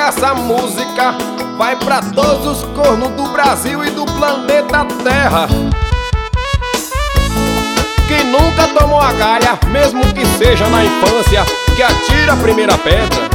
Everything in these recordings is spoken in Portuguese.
essa música vai pra todos os cornos do Brasil e do planeta Terra que nunca tomou a galha, mesmo que seja na infância, que atira a primeira pedra.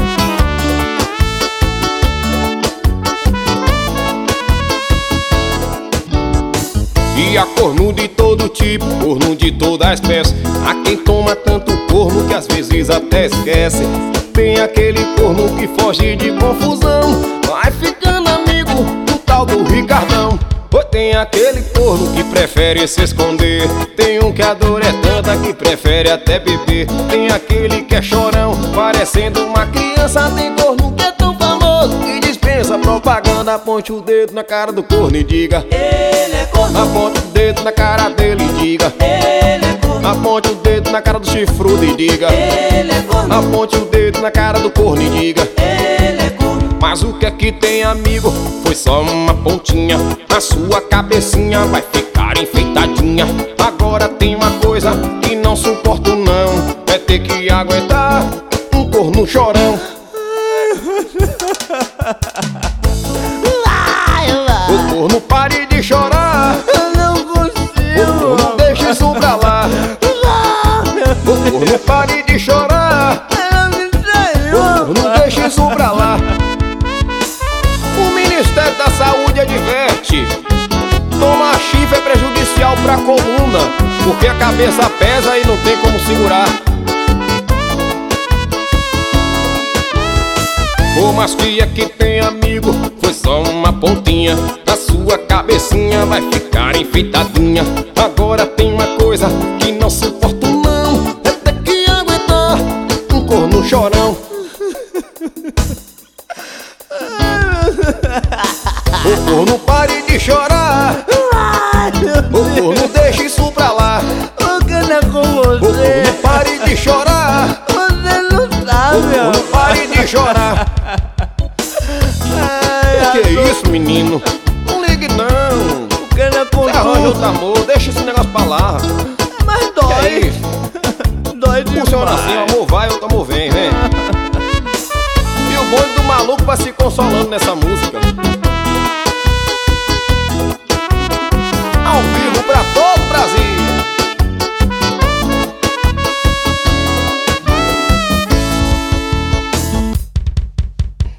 E a corno de todo tipo, corno de toda espécie. Há quem toma tanto corno que às vezes até esquece. Tem aquele corno que foge de confusão, vai ficando amigo do tal do Ricardão. Ou tem aquele corno que prefere se esconder. Tem um que a dor é tanta que prefere até beber. Tem aquele que é chorão, parecendo uma criança. Tem corno que é tão famoso que dispensa propaganda. Aponte o dedo na cara do corno e diga: ele é corno. Aponte o dedo na cara dele e diga: ele é corno. Aponte o dedo na cara do chifrudo e diga: ele é corno. Aponte o dedo na cara do corno e diga: ele é corno. mas o que é que tem, amigo? Foi só uma pontinha. A sua cabecinha vai ficar enfeitadinha. Agora tem uma coisa que não suporto não, é ter que aguentar um corno chorão. O corno pare de chorar, Eu não consigo. o corno deixa isso pra lá. O corno pare de chorar, Ela me traiu. o corno deixa isso pra lá. O Ministério da Saúde adverte: tomar chifre é prejudicial pra coluna, porque a cabeça pesa e não tem como segurar. Ô, mas que é que tem, amigo? Foi só uma pontinha. A sua cabecinha vai ficar enfeitadinha. Agora tem uma coisa que não suporto não, é ter que aguentar um corno chorão. O corno pare de chorar, o corno deixa isso pra lá. O que não é com O você? corno pare de chorar, Você não o sabe, corno pare de chorar. Que é isso, menino? Não ligue não. O que não é com Você arranja você? outro amor, deixa esse negócio pra lá. Mas Que dói. é isso? Dói demais. Funciona assim, o amor vai, outro amor vem, vem. E o bonde do maluco vai se consolando nessa música.